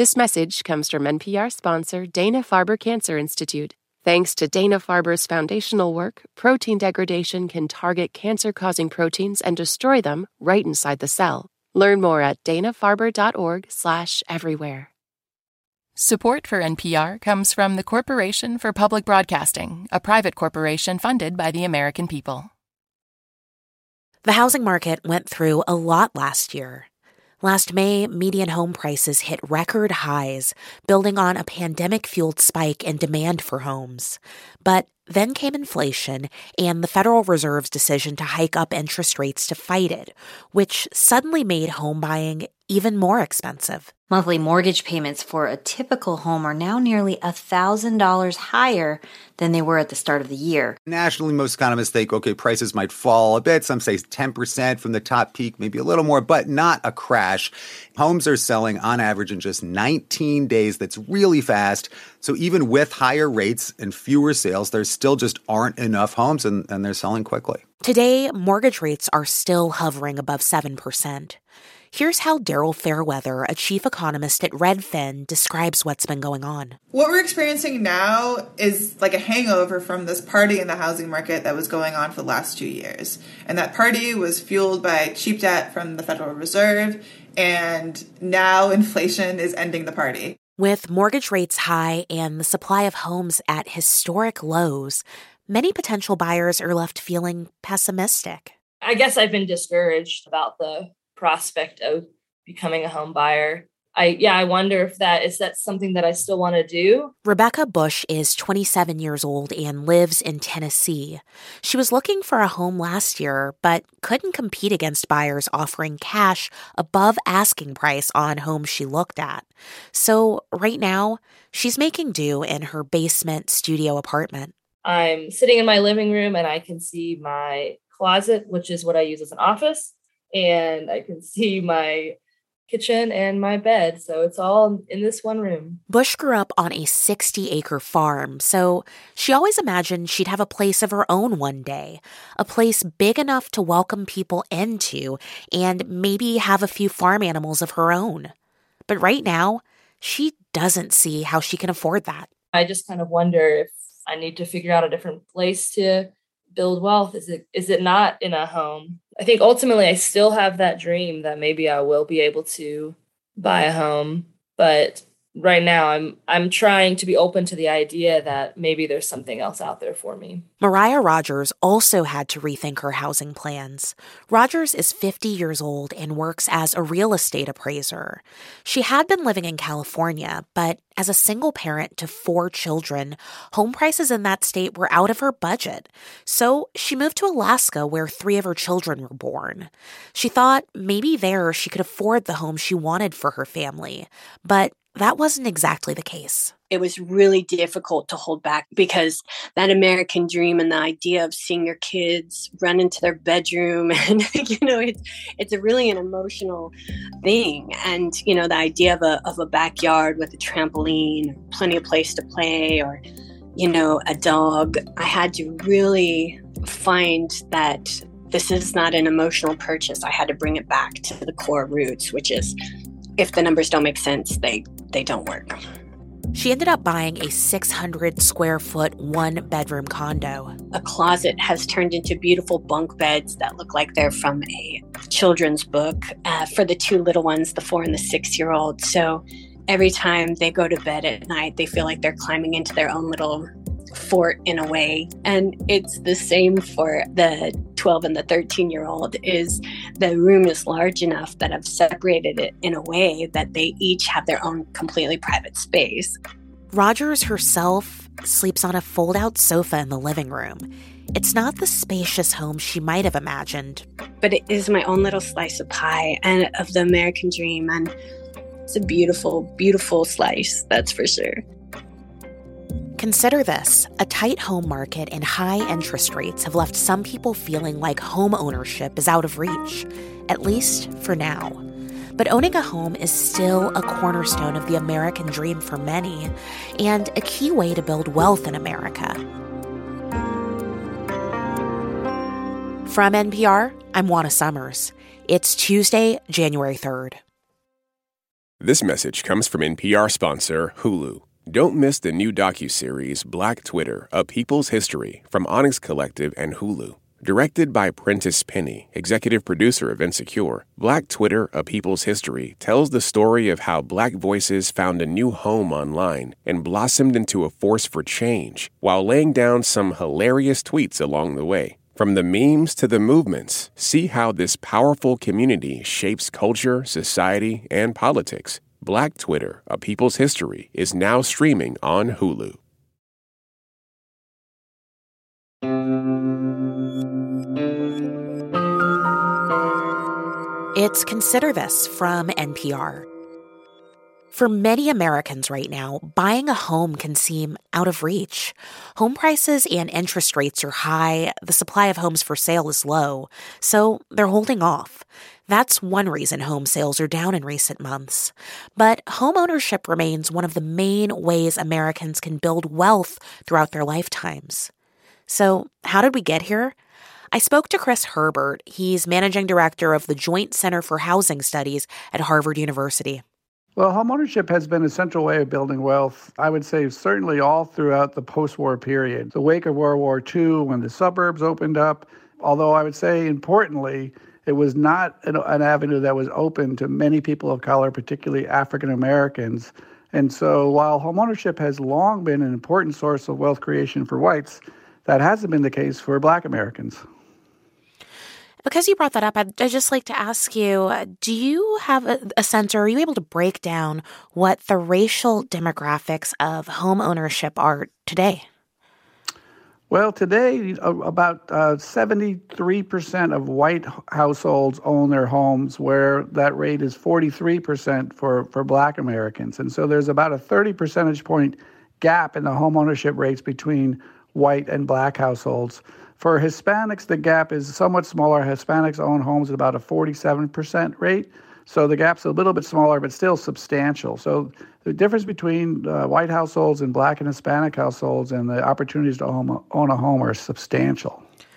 This message comes from NPR sponsor Dana-Farber Cancer Institute. Thanks to Dana-Farber's foundational work, protein degradation can target cancer-causing proteins and destroy them right inside the cell. Learn more at danafarber.org/everywhere. Support for NPR comes from the Corporation for Public Broadcasting, a private corporation funded by the American people. The housing market went through a lot last year. Last May, median home prices hit record highs, building on a pandemic-fueled spike in demand for homes. But then came inflation and the Federal Reserve's decision to hike up interest rates to fight it, which suddenly made home buying even more expensive. Monthly mortgage payments for a typical home are now nearly $1,000 higher than they were at the start of the year. Nationally, most economists think, okay, prices might fall a bit. Some say 10% from the top peak, maybe a little more, but not a crash. Homes are selling on average in just 19 days. That's really fast. So even with higher rates and fewer sales, there still just aren't enough homes, and they're selling quickly. Today, mortgage rates are still hovering above 7%. Here's how Daryl Fairweather, a chief economist at Redfin, describes what's been going on. What we're experiencing now is like a hangover from this party in the housing market that was going on for the last 2 years. And that party was fueled by cheap debt from the Federal Reserve, and now inflation is ending the party. With mortgage rates high and the supply of homes at historic lows, many potential buyers are left feeling pessimistic. I guess I've been discouraged about the prospect of becoming a home buyer. I wonder if that's something that I still want to do. Rebecca Bush is 27 years old and lives in Tennessee. She was looking for a home last year, but couldn't compete against buyers offering cash above asking price on homes she looked at. So right now, she's making do in her basement studio apartment. I'm sitting in my living room and I can see my closet, which is what I use as an office. And I can see my kitchen and my bed. So it's all in this one room. Bush grew up on a 60-acre farm, so she always imagined she'd have a place of her own one day, a place big enough to welcome people into and maybe have a few farm animals of her own. But right now, she doesn't see how she can afford that. I just kind of wonder if I need to figure out a different place to build wealth. Is it not in a home? I think ultimately I still have that dream that maybe I will be able to buy a home, but right now I'm trying to be open to the idea that maybe there's something else out there for me. Mariah Rogers also had to rethink her housing plans. Rogers is 50 years old and works as a real estate appraiser. She had been living in California, but as a single parent to 4 children, home prices in that state were out of her budget. So she moved to Alaska, where 3 of her children were born. She thought maybe there she could afford the home she wanted for her family, but that wasn't exactly the case. It was really difficult to hold back because that American dream and the idea of seeing your kids run into their bedroom and, it's a really an emotional thing. And, the idea of a backyard with a trampoline, plenty of place to play, or, a dog. I had to really find that this is not an emotional purchase. I had to bring it back to the core roots, which is if the numbers don't make sense, they don't work. She ended up buying a 600-square-foot, 1-bedroom condo. A closet has turned into beautiful bunk beds that look like they're from a children's book for the 2 little ones, the 4 and the 6-year-old. So every time they go to bed at night, they feel like they're climbing into their own little fort in a way. And it's the same for the 12 and the 13-year-old. Is the room is large enough that I've separated it in a way that they each have their own completely private space. Rogers herself sleeps on a fold-out sofa in the living room. It's not the spacious home she might have imagined. But it is my own little slice of pie and of the American dream. And it's a beautiful, beautiful slice, that's for sure. Consider this. A tight home market and high interest rates have left some people feeling like home ownership is out of reach, at least for now. But owning a home is still a cornerstone of the American dream for many, and a key way to build wealth in America. From NPR, I'm Juana Summers. It's Tuesday, January 3rd. This message comes from NPR sponsor Hulu. Don't miss the new docuseries Black Twitter, A People's History from Onyx Collective and Hulu. Directed by Prentice Penny, executive producer of Insecure, Black Twitter, A People's History tells the story of how Black voices found a new home online and blossomed into a force for change while laying down some hilarious tweets along the way. From the memes to the movements, see how this powerful community shapes culture, society, and politics. Black Twitter, A People's History is now streaming on Hulu. It's Consider This from NPR. For many Americans right now, buying a home can seem out of reach. Home prices and interest rates are high, the supply of homes for sale is low, so they're holding off. That's one reason home sales are down in recent months. But homeownership remains one of the main ways Americans can build wealth throughout their lifetimes. So, how did we get here? I spoke to Chris Herbert. He's managing director of the Joint Center for Housing Studies at Harvard University. Well, homeownership has been a central way of building wealth, I would say certainly all throughout the post-war period. The wake of World War II, when the suburbs opened up, although I would say importantly, it was not an avenue that was open to many people of color, particularly African Americans. And so while homeownership has long been an important source of wealth creation for whites, that hasn't been the case for Black Americans. Because you brought that up, I'd just like to ask you, do you have a sense, or are you able to break down what the racial demographics of home ownership are today? Well, today, about 73% of white households own their homes, where that rate is 43% for Black Americans. And so there's about a 30 percentage point gap in the home ownership rates between white and Black households. For Hispanics, the gap is somewhat smaller. Hispanics own homes at about a 47% rate. So the gap's a little bit smaller, but still substantial. So the difference between white households and Black and Hispanic households and the opportunities to own a home are substantial.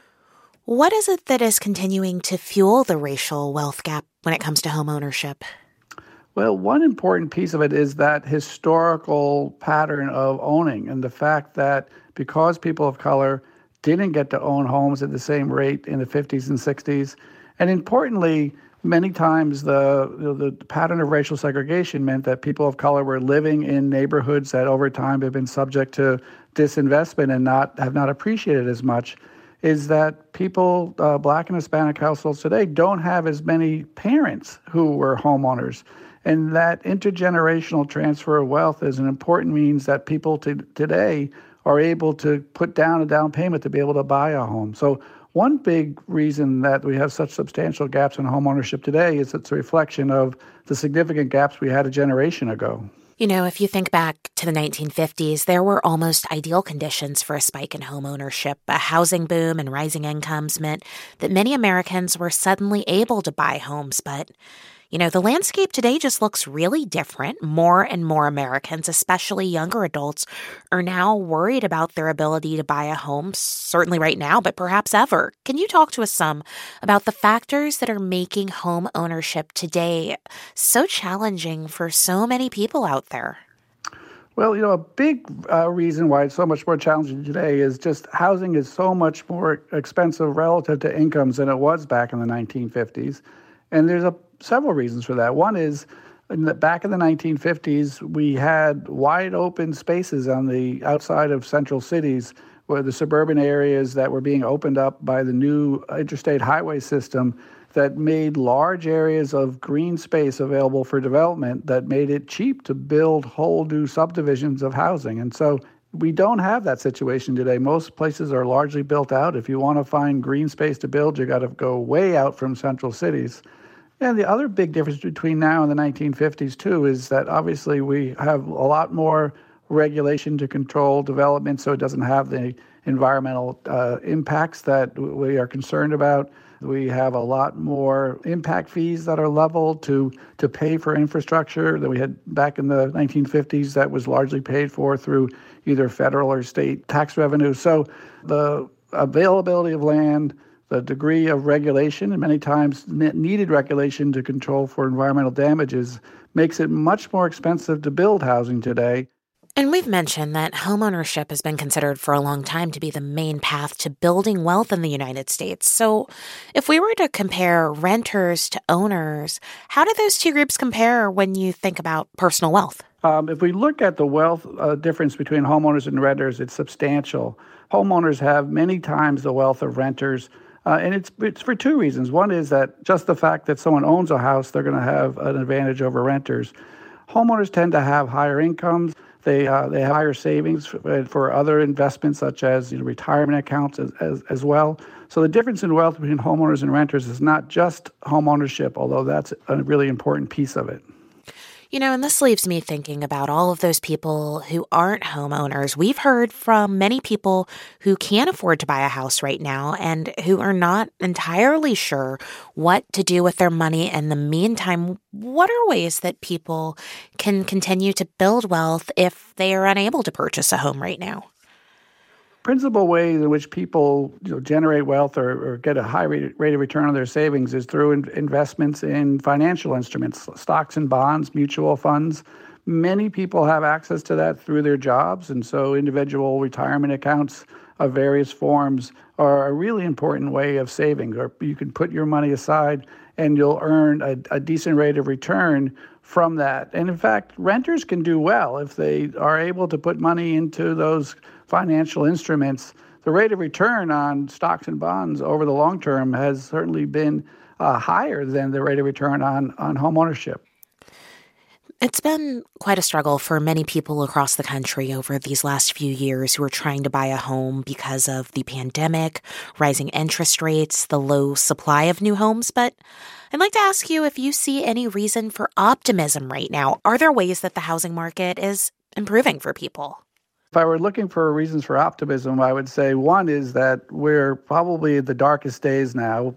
What is it that is continuing to fuel the racial wealth gap when it comes to home ownership? Well, one important piece of it is that historical pattern of owning and the fact that because people of color didn't get to own homes at the same rate in the 50s and 60s. And importantly, many times the pattern of racial segregation meant that people of color were living in neighborhoods that over time have been subject to disinvestment and have not appreciated as much, is that people, Black and Hispanic households today, don't have as many parents who were homeowners. And that intergenerational transfer of wealth is an important means that people today are able to put down a down payment to be able to buy a home. So one big reason that we have such substantial gaps in home ownership today is it's a reflection of the significant gaps we had a generation ago. You know, if you think back to the 1950s, there were almost ideal conditions for a spike in home ownership. A housing boom and rising incomes meant that many Americans were suddenly able to buy homes, but you know, the landscape today just looks really different. More and more Americans, especially younger adults, are now worried about their ability to buy a home, certainly right now, but perhaps ever. Can you talk to us some about the factors that are making home ownership today so challenging for so many people out there? Well, you know, a big reason why it's so much more challenging today is just housing is so much more expensive relative to incomes than it was back in the 1950s. And there's several reasons for that. One is, back in the 1950s, we had wide open spaces on the outside of central cities where the suburban areas that were being opened up by the new interstate highway system that made large areas of green space available for development that made it cheap to build whole new subdivisions of housing. And so we don't have that situation today. Most places are largely built out. If you want to find green space to build, you got to go way out from central cities. And the other big difference between now and the 1950s, too, is that obviously we have a lot more regulation to control development so it doesn't have the environmental impacts that we are concerned about. We have a lot more impact fees that are leveled to pay for infrastructure that we had back in the 1950s that was largely paid for through either federal or state tax revenue. So the availability of land, the degree of regulation, and many times needed regulation to control for environmental damages, makes it much more expensive to build housing today. And we've mentioned that homeownership has been considered for a long time to be the main path to building wealth in the United States. So if we were to compare renters to owners, how do those two groups compare when you think about personal wealth? If we look at the wealth difference between homeowners and renters, it's substantial. Homeowners have many times the wealth of renters, and it's for two reasons. One is that just the fact that someone owns a house, they're going to have an advantage over renters. Homeowners tend to have higher incomes. They have higher savings for other investments, such as retirement accounts as well. So the difference in wealth between homeowners and renters is not just homeownership, although that's a really important piece of it. And this leaves me thinking about all of those people who aren't homeowners. We've heard from many people who can't afford to buy a house right now and who are not entirely sure what to do with their money in the meantime. What are ways that people can continue to build wealth if they are unable to purchase a home right now? Principal ways in which people generate wealth or get a high rate of return on their savings is through investments in financial instruments, stocks and bonds, mutual funds. Many people have access to that through their jobs, and so individual retirement accounts of various forms are a really important way of saving. Or you can put your money aside and you'll earn a decent rate of return from that. And in fact, renters can do well if they are able to put money into those financial instruments. The rate of return on stocks and bonds over the long term has certainly been higher than the rate of return on home ownership. It's been quite a struggle for many people across the country over these last few years who are trying to buy a home because of the pandemic, rising interest rates, the low supply of new homes. But I'd like to ask you if you see any reason for optimism right now. Are there ways that the housing market is improving for people? If I were looking for reasons for optimism, I would say one is that we're probably at the darkest days now.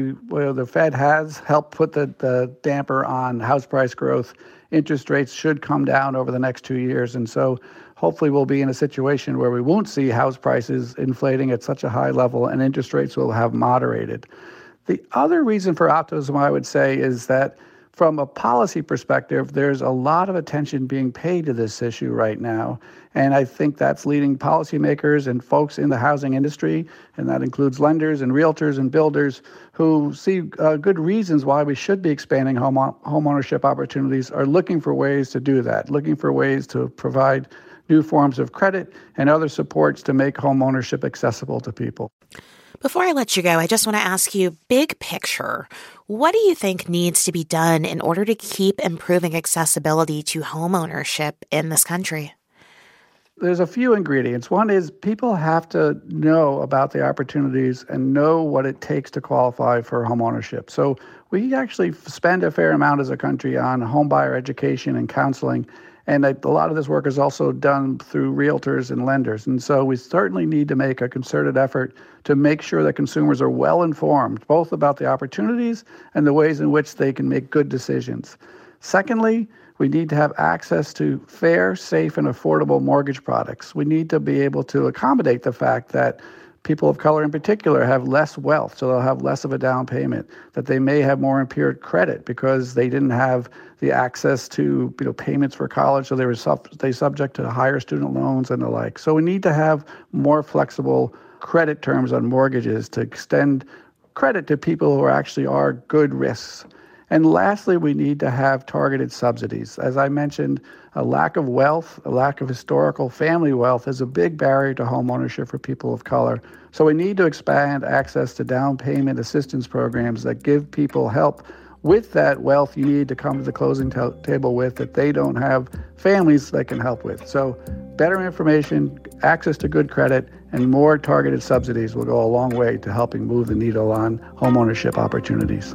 The Fed has helped put the damper on house price growth. Interest rates should come down over the next 2 years. And so hopefully we'll be in a situation where we won't see house prices inflating at such a high level and interest rates will have moderated. The other reason for optimism, I would say, is that from a policy perspective, there's a lot of attention being paid to this issue right now. And I think that's leading policymakers and folks in the housing industry, and that includes lenders and realtors and builders who see good reasons why we should be expanding home ownership opportunities, are looking for ways to do that, looking for ways to provide new forms of credit and other supports to make home ownership accessible to people. Before I let you go, I just want to ask you, big picture, what do you think needs to be done in order to keep improving accessibility to home ownership in this country? There's a few ingredients. One is people have to know about the opportunities and know what it takes to qualify for home ownership. So we actually spend a fair amount as a country on home buyer education and counseling. And a lot of this work is also done through realtors and lenders. And so we certainly need to make a concerted effort to make sure that consumers are well informed, both about the opportunities and the ways in which they can make good decisions. Secondly, we need to have access to fair, safe, and affordable mortgage products. We need to be able to accommodate the fact that people of color in particular have less wealth, so they'll have less of a down payment, that they may have more impaired credit because they didn't have the access to payments for college, so they were subject to higher student loans and the like. So we need to have more flexible credit terms on mortgages to extend credit to people who actually are good risks. And lastly, we need to have targeted subsidies. As I mentioned, a lack of wealth, a lack of historical family wealth is a big barrier to home ownership for people of color. So we need to expand access to down payment assistance programs that give people help with that wealth you need to come to the closing table with that they don't have families they can help with. So better information, access to good credit, and more targeted subsidies will go a long way to helping move the needle on home ownership opportunities.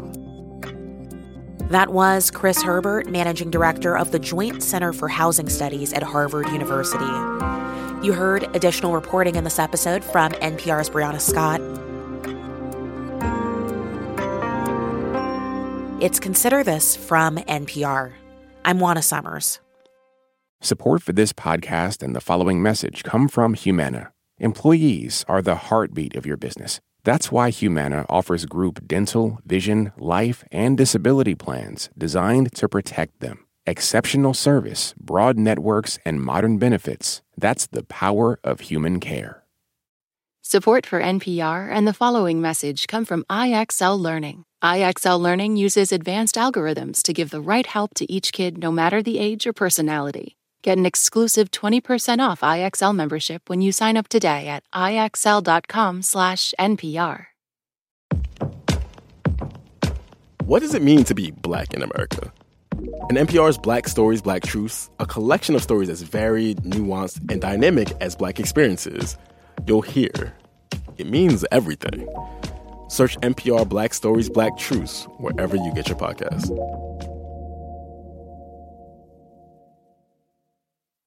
That was Chris Herbert, Managing Director of the Joint Center for Housing Studies at Harvard University. You heard additional reporting in this episode from NPR's Brianna Scott. It's Consider This from NPR. I'm Juana Summers. Support for this podcast and the following message come from Humana. Employees are the heartbeat of your business. That's why Humana offers group dental, vision, life, and disability plans designed to protect them. Exceptional service, broad networks, and modern benefits. That's the power of human care. Support for NPR and the following message come from IXL Learning. IXL Learning uses advanced algorithms to give the right help to each kid no matter the age or personality. Get an exclusive 20% off IXL membership when you sign up today at IXL.com/NPR. What does it mean to be Black in America? In NPR's Black Stories, Black Truths, a collection of stories as varied, nuanced, and dynamic as Black experiences, you'll hear it means everything. Search NPR Black Stories, Black Truths wherever you get your podcasts.